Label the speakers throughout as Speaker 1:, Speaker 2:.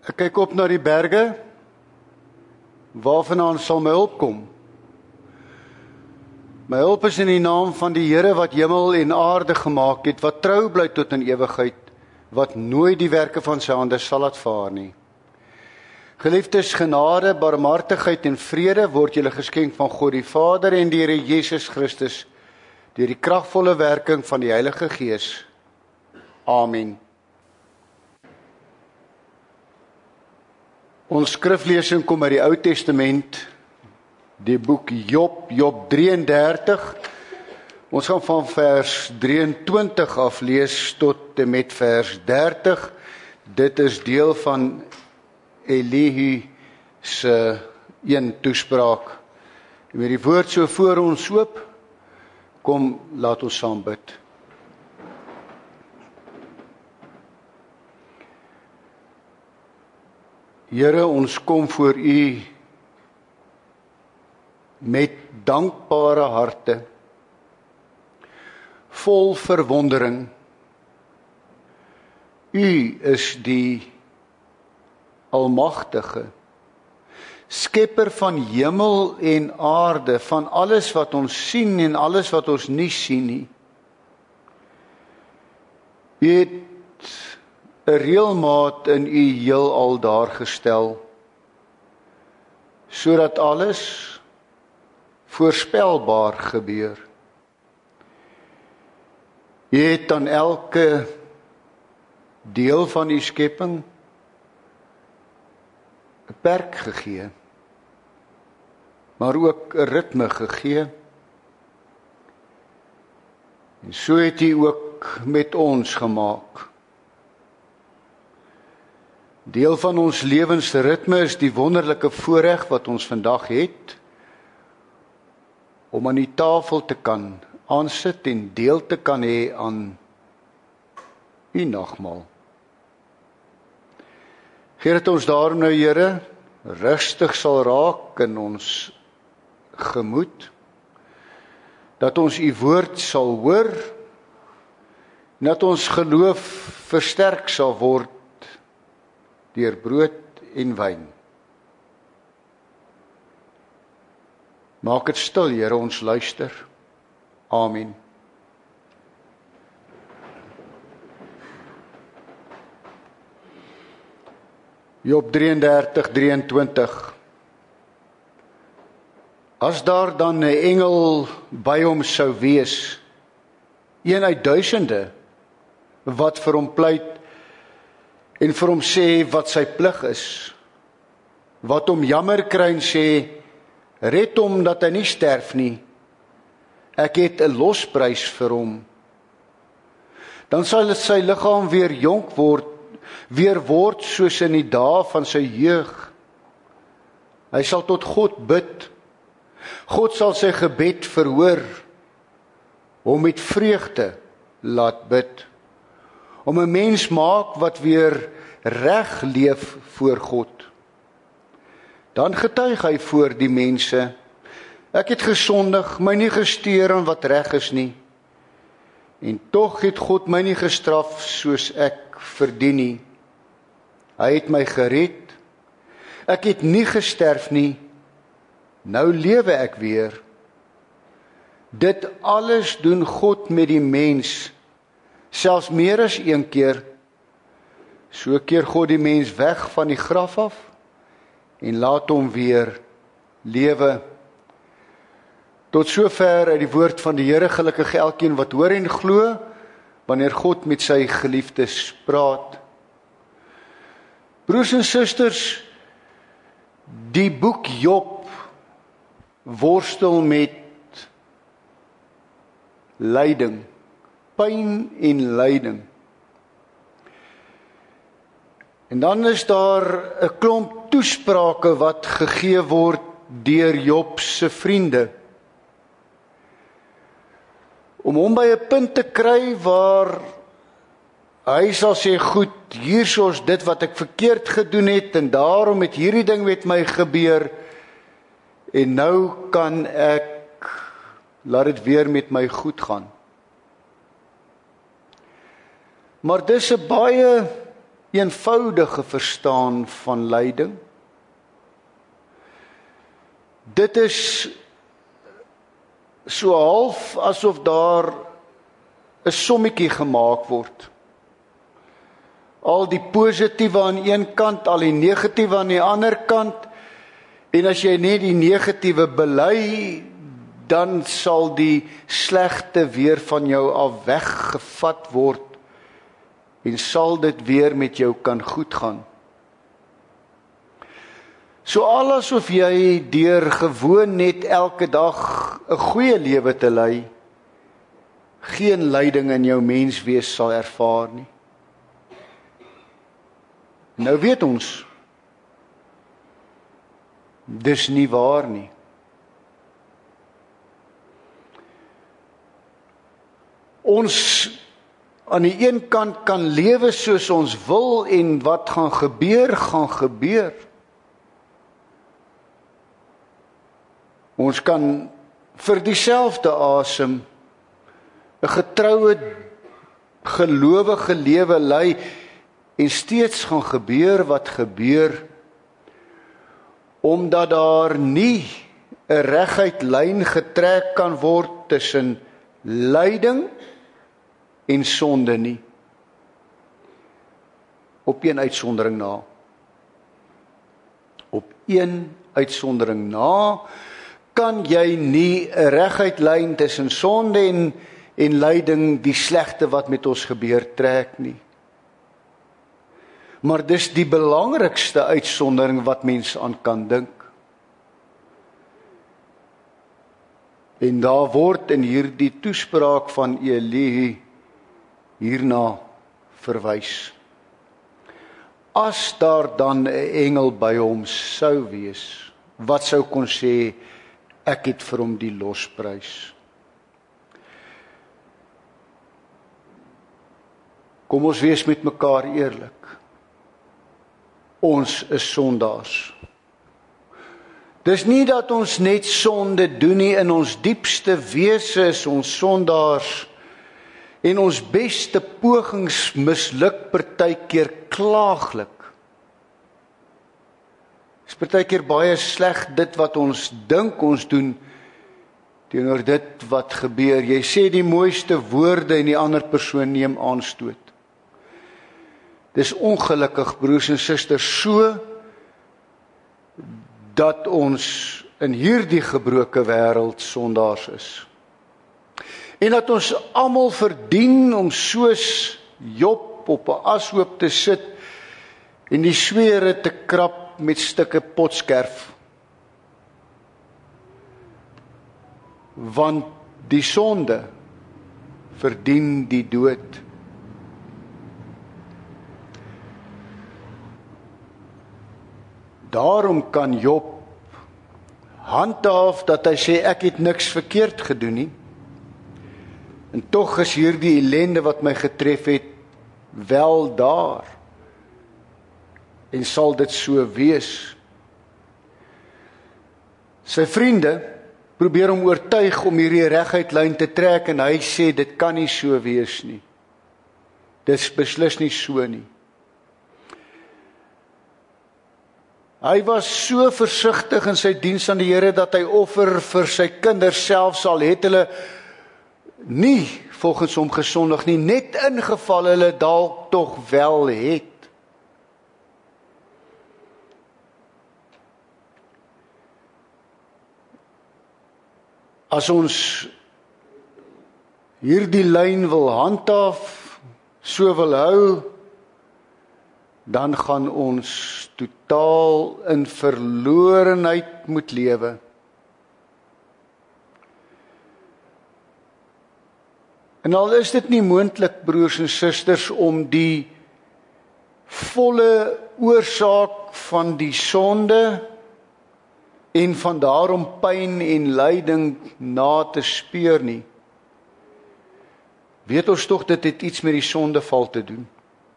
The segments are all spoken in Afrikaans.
Speaker 1: Ek kyk op na die berge, waarvandaan sal my hulp kom? My hulp is in die naam van die Here wat hemel en aarde gemaak het, wat trou bly tot in ewigheid, wat nooit die werke van sy hande sal laat vaar nie. Geliefdes, genade, barmhartigheid en vrede word julle geskenk van God die Vader en die Here Jesus Christus, deur die kragvolle werking van die Heilige Gees. Amen. Ons skriflesing kom uit die Ou Testament, die boek Job 33. Ons gaan van vers 23 af lees tot en met vers 30. Dit is deel van Elihu se een toespraak. En met die woord so voor ons oop, kom laat ons saam bid. Here, ons kom voor U met dankbare harte, vol verwondering. U is die Almagtige, Skepper van hemel en aarde, van alles wat ons sien en alles wat ons nie sien nie. U het 'n reëlmaat in U heelal daar gestel, sodat alles voorspelbaar gebeur. U het aan elke deel van U skepping 'n perk gegee, maar ook 'n ritme gegee. En so het U ook met ons gemaak. Deel van ons lewensritme is die wonderlike voorreg wat ons vandag het, om aan die tafel te kan aansit en deel te kan hê aan U nagmaal. Gee dat ons daarom nou, Here, rustig sal raak in ons gemoed, dat ons U woord sal hoor, en dat ons geloof versterk sal word deur brood en wyn. Maak dit stil, Here, ons luister. Amen. Job 33:23. As daar dan 'n engel by hom sou wees, een uit duisende, wat vir hom pleit en vir hom sê wat sy plig is, wat hom jammer kry en sê, red hom dat hy nie sterf nie, ek het 'n losprys vir hom, dan sal sy liggaam weer jonk word, weer word soos in die dae van sy jeug. Hy sal tot God bid, God sal sy gebed verhoor, hom met vreugde laat bid, om 'n mens maak wat weer reg leef voor God. Dan getuig hy voor die mense, ek het gesondig, my nie gesteer aan wat reg is nie, en tog het God my nie gestraf soos ek verdien nie. Hy het my gered, ek het nie gesterf nie, nou lewe ek weer. Dit alles doen God met die mens, selfs meer as een keer. So keer God die mens weg van die graf af en laat hom weer lewe. Tot sover uit die woord van die Here, gelukkig elkeen wat hoor en glo, wanneer God met sy geliefdes praat. Broers en susters, die boek Job worstel met lyding, pyn en lyding. En dan is daar 'n klomp toesprake wat gegee word deur Job se vriende, om hom by 'n punt te kry waar hy sal sê, goed, hier is dit wat ek verkeerd gedoen het, en daarom het hierdie ding met my gebeur, en nou kan ek, laat dit weer met my goed gaan. Maar dis 'n baie eenvoudige verstaan van lyding. Dit is so half asof daar 'n sommetjie gemaak word. Al die positiewe aan een kant, al die negatiewe aan die ander kant, en as jy net die negatiewe bely, dan sal die slegte weer van jou af weggevat word, en sal dit weer met jou kan goed gaan. So al asof jy deur gewoon net elke dag 'n goeie lewe te lei, geen lyding in jou menswees sal ervaar nie. Nou weet ons, dis nie waar nie. Ons aan die een kant kan lewe soos ons wil en wat gaan gebeur, gaan gebeur. Ons kan vir dieselfde asem 'n getroue, gelowige lewe lei en steeds gaan gebeur wat gebeur, omdat daar nie 'n reguit lyn getrek kan word tussen lyding en sonde nie. Op een uitsondering na. Op een uitsondering na kan jy nie 'n reguit lyn tussen sonde en lyding, die slegte wat met ons gebeur, trek nie. Maar dis die belangrikste uitsondering wat mens aan kan dink. En daar word in hierdie toespraak van Elihu hierna verwys. As daar dan 'n engel by hom sou wees, wat sou kon sê, ek het vir hom die losprys. Kom ons wees met mekaar eerlik. Ons is sondaars. Dis nie dat ons net sonde doen nie, in ons diepste wese is ons sondaars en ons beste pogings misluk partykeer klaaglik. Is partykeer baie sleg dit wat ons dink ons doen teenoor dit wat gebeur. Jy sê die mooiste woorde en die ander persoon neem aanstoot. Dis ongelukkig, broers en susters, so dat ons in hierdie gebroke wêreld sondaars is. En dat ons almal verdien om soos Job op 'n ashoop te sit en die swere te krap met stukke potskerf. Want die sonde verdien die dood. Daarom kan Job handhaaf dat hy sê ek het niks verkeerd gedoen nie. En tog is hierdie ellende wat my getref het wel daar. En sal dit so wees. Sy vriende probeer hom oortuig om hierdie reguit lyn te trek en hy sê dit kan nie so wees nie. Dit is beslis nie so nie. Hy was so versigtig in sy diens aan die Here dat hy offer vir sy kinders, selfs al het hulle nie volgens hom gesondig nie, net ingeval hulle dalk tog wel het. As ons hierdie lyn wil handhaaf, so wil hou, dan gaan ons totaal in verlorenheid moet lewe. En al is dit nie moontlik, broers en susters, om die volle oorsaak van die sonde en van daarom pyn en lyding na te speur nie, weet ons tog dit het iets met die sondeval te doen.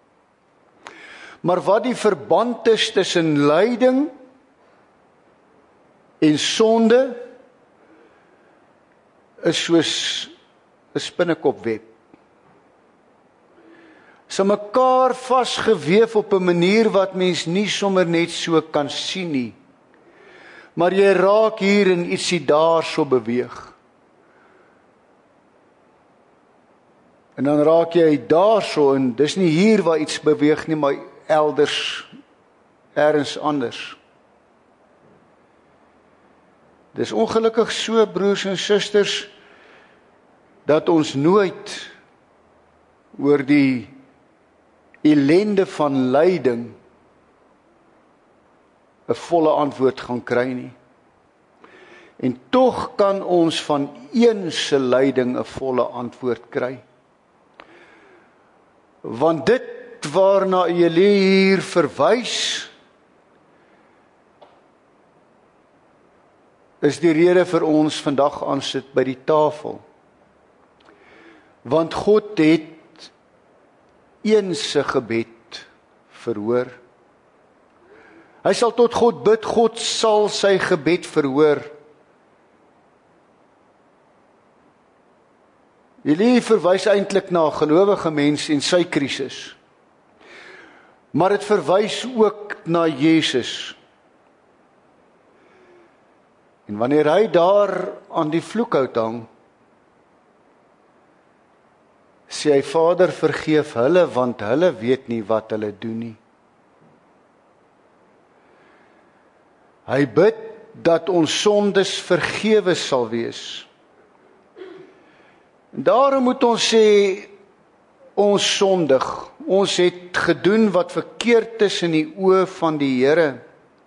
Speaker 1: Maar wat die verband is tussen lyding en sonde, is soos 'n spinnekopweb. is aan mekaar vasgeweef op 'n manier wat mens nie sommer net so kan sien nie. Maar jy raak hier en ietsie daar so beweeg. En dan raak jy daar so, en dis nie hier waar iets beweeg nie, maar elders, ergens anders. Dis ongelukkig so, broers en susters, dat ons nooit oor die ellende van lyding 'n volle antwoord gaan kry nie. En tog kan ons van een se lyding 'n volle antwoord kry. Want dit waarna julle hier verwys, is die rede vir ons vandag aansit by die tafel. Want God het een se gebed verhoor. Hy sal tot God bid, God sal sy gebed verhoor. Julle verwys eintlik na 'n gelowige mens en sy krisis. Maar dit verwys ook na Jesus. En wanneer hy daar aan die vloekhout hang, sê hy, Vader, vergeef hulle, want hulle weet nie wat hulle doen nie. Hy bid dat ons sondes vergewe sal wees. En daarom moet ons sê, ons sondig. Ons het gedoen wat verkeerd is in die oë van die Here.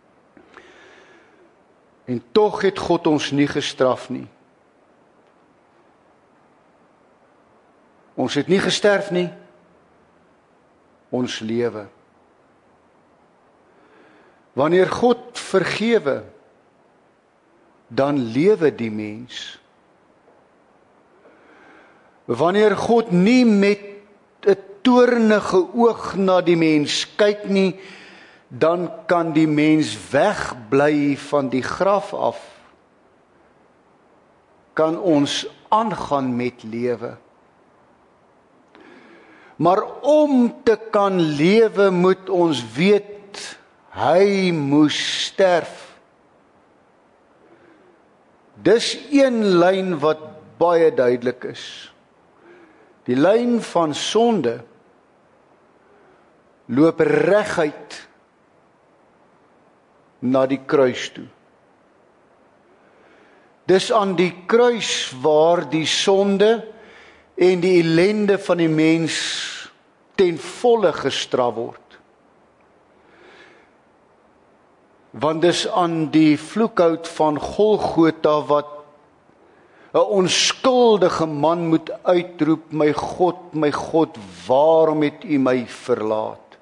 Speaker 1: En tog het God ons nie gestraf nie. Ons het nie gesterf nie. Ons lewe. Wanneer God vergewe, dan lewe die mens. Wanneer God nie met 'n toornige oog na die mens kyk nie, dan kan die mens wegbly van die graf af. Kan ons aangaan met lewe. Maar om te kan lewe, moet ons weet, hy moes sterf. Dis een lyn wat baie duidelik is. Die lyn van sonde loop reguit na die kruis toe. Dis aan die kruis waar die sonde en die ellende van die mens ten volle gestraf word. Want dis aan die vloekhout van Golgotha wat 'n onskuldige man moet uitroep, my God, waarom het U my verlaat?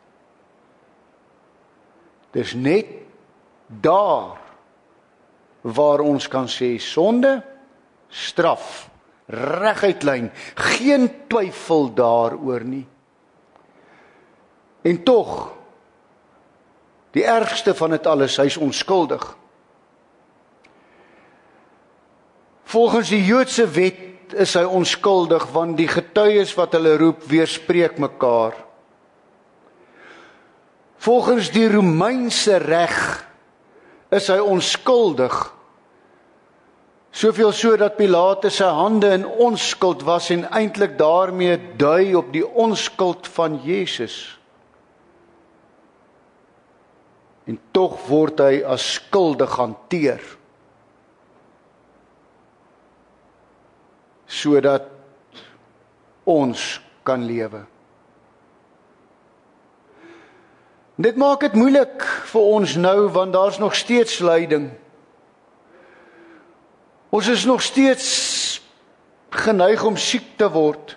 Speaker 1: Dis net daar waar ons kan sê, sonde, straf, reguit lyn, geen twyfel daaroor nie. En tog, die ergste van dit alles, hy is onskuldig. Volgens die Joodse wet is hy onskuldig, want die getuies wat hulle roep, weerspreek mekaar. Volgens die Romeinse reg is hy onskuldig. Soveel so dat Pilatus sy hande in onskuld was en eintlik daarmee dui op die onskuld van Jesus. En tog word hy as skuldig hanteer. Sodat ons kan lewe. Dit maak dit moeilik vir ons nou, want daar's nog steeds lyding. Ons is nog steeds geneig om siek te word.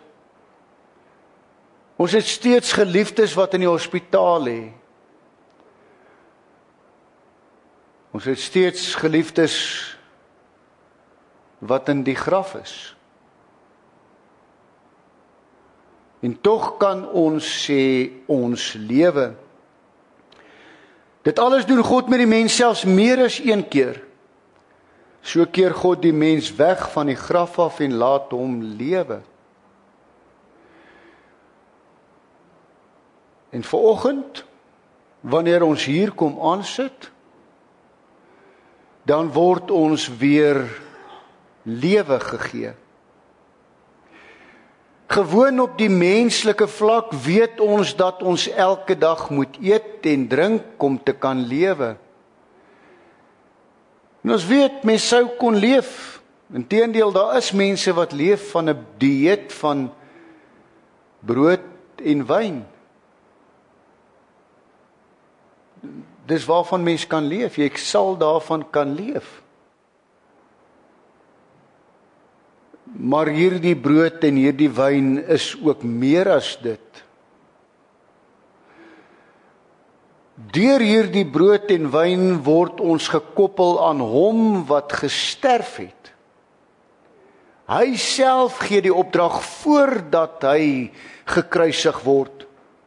Speaker 1: Ons het steeds geliefdes wat in die hospitaal lê. Ons het steeds geliefdes wat in die graf is. En tog kan ons sê, ons lewe. Dit alles doen God met die mens selfs meer as een keer. So keer God die mens weg van die graf af en laat hom lewe. En vanoggend, wanneer ons hier kom aansit, dan word ons weer lewe gegee. Gewoon op die menslike vlak weet ons dat ons elke dag moet eet en drink om te kan lewe. En ons weet, mens sou kon leef. Inteendeel, daar is mense wat leef van 'n dieet van brood en wyn. Dis waarvan mens kan leef. Jy sal daarvan kan leef. Maar hierdie brood en hierdie wyn is ook meer as dit. Deur hierdie brood en wyn word ons gekoppel aan hom wat gesterf het. Hy self gee die opdrag voordat hy gekruisig word.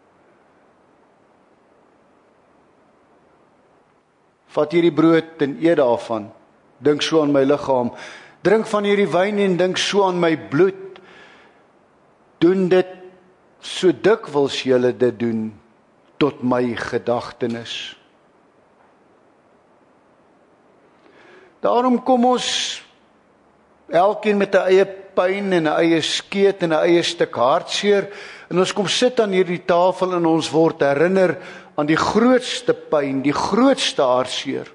Speaker 1: Vat hierdie brood en eet daarvan. Dink so aan my liggaam. Drink van hierdie wyn en dink so aan my bloed. Doen dit so dikwels julle dit doen tot my gedagtenis. Daarom kom ons elkeen met 'n eie pyn en 'n eie skeet en 'n eie stuk hartseer en ons kom sit aan hierdie tafel en ons word herinner aan die grootste pyn, die grootste hartseer.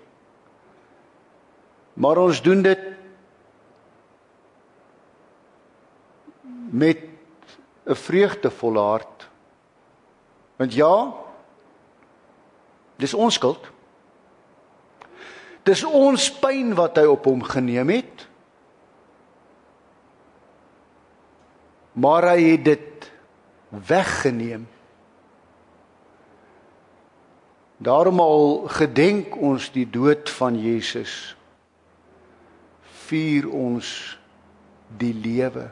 Speaker 1: Maar ons doen dit met 'n vreugdevolle hart. Want ja, dis ons skuld. Dis ons pyn wat hy op hom geneem het. Maar hy het dit weggeneem. Daarom al gedenk ons die dood van Jesus, vier ons die lewe.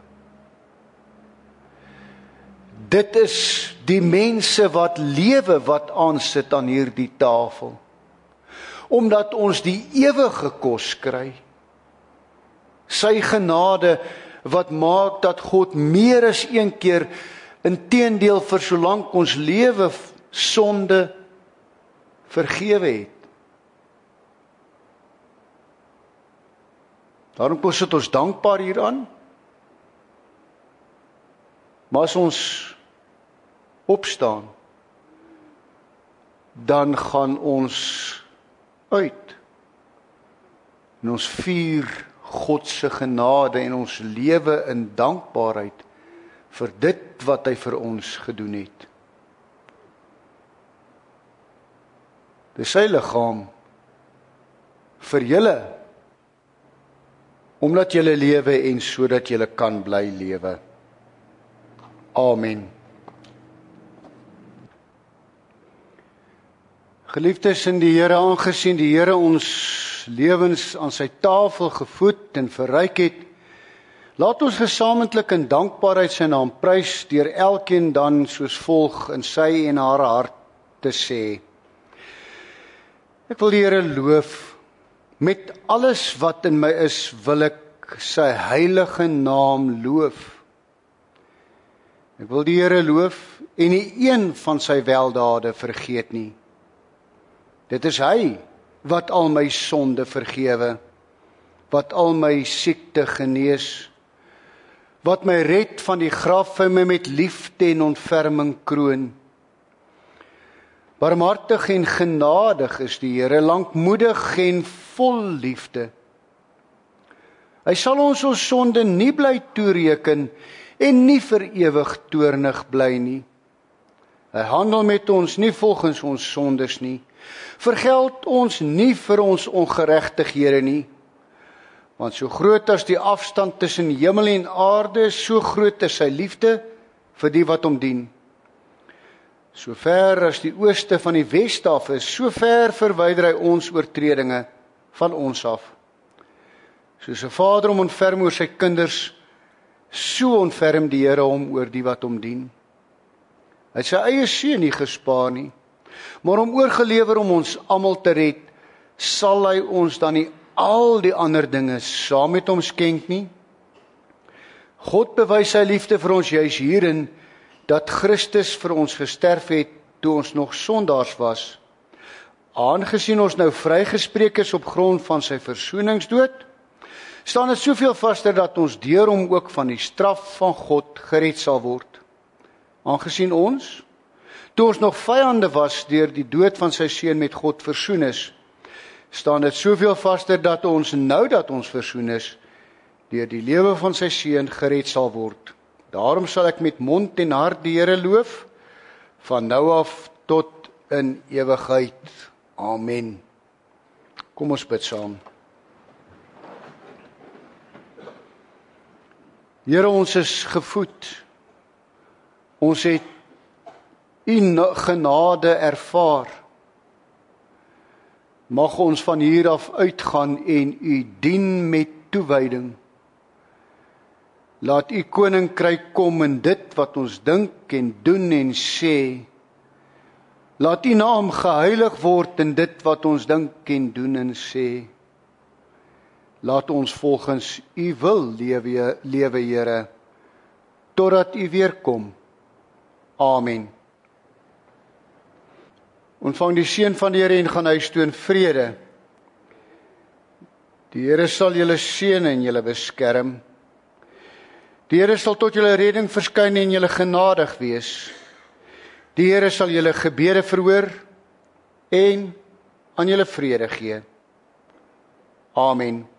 Speaker 1: Dit is die mense wat lewe wat aansit aan hierdie tafel. Omdat ons die ewige kos kry. Sy genade wat maak dat God meer as een keer inteendeel vir solank ons lewe sonde vergewe het. Daarom sit ons dankbaar hieraan. Maar as ons opstaan, dan gaan ons uit. En ons vier God se genade en ons lewe in dankbaarheid vir dit wat hy vir ons gedoen het. Dis sy liggaam vir julle, omdat julle lewe en sodat julle kan bly lewe. Amen. Geliefdes in die Here, aangesien die Here ons lewens aan sy tafel gevoed en verryk het, laat ons gesamentlik in dankbaarheid sy naam prys deur elkeen dan soos volg in sy en haar hart te sê. Ek wil die Here loof, met alles wat in my is, wil ek sy heilige naam loof. Ek wil die Here loof en nie een van sy weldade vergeet nie. Dit is hy wat al my sonde vergewe, wat al my siekte genees, wat my red van die graf en my met liefde en ontferming kroon. Barmhartig en genadig is die Here, lankmoedig en vol liefde. Hy sal ons sonde nie bly toereken en nie vir ewig toornig bly nie. Hy handel met ons nie volgens ons sondes nie, vergeld ons nie vir ons ongeregtighede nie, want so groot as die afstand tussen hemel en aarde, so groot is sy liefde vir die wat hom dien. So ver as die ooste van die weste af is, so ver verwyder hy ons oortredinge van ons af. Soos 'n vader hom ontferm oor sy kinders, so ontferm die Here hom oor die wat hom dien. Hy het sy eie seun nie gespaar nie, maar hom oorgelewer om ons almal te red, sal hy ons dan nie al die ander dinge saam met hom skenk nie? God bewys sy liefde vir ons juis hierin, dat Christus vir ons gesterf het toe ons nog sondaars was. Aangesien ons nou vrygespreek is op grond van sy versoeningsdood, staan dit soveel vaster dat ons deur hom ook van die straf van God gered sal word. Aangesien ons, toe ons nog vyande was, deur die dood van sy seun met God versoen is, staan dit soveel vaster dat ons nou dat ons versoen is, deur die lewe van sy seun gered sal word. Daarom sal ek met mond en hart die Here loof, van nou af tot in ewigheid. Amen. Kom ons bid saam. Here, ons is gevoed. Ons het U genade ervaar. Mag ons van hier af uitgaan en U dien met toewyding. Laat U koninkryk kom in dit wat ons dink en doen en sê. Laat U naam geheilig word in dit wat ons dink en doen en sê. Laat ons volgens U wil lewe, Here, totdat U weer kom. Amen. Ontvang die seën van die Here en gaan huis toe in vrede. Die Here sal julle seën en julle beskerm. Die Here sal tot julle redding verskyn en julle genadig wees. Die Here sal julle gebede verhoor en aan julle vrede gee. Amen.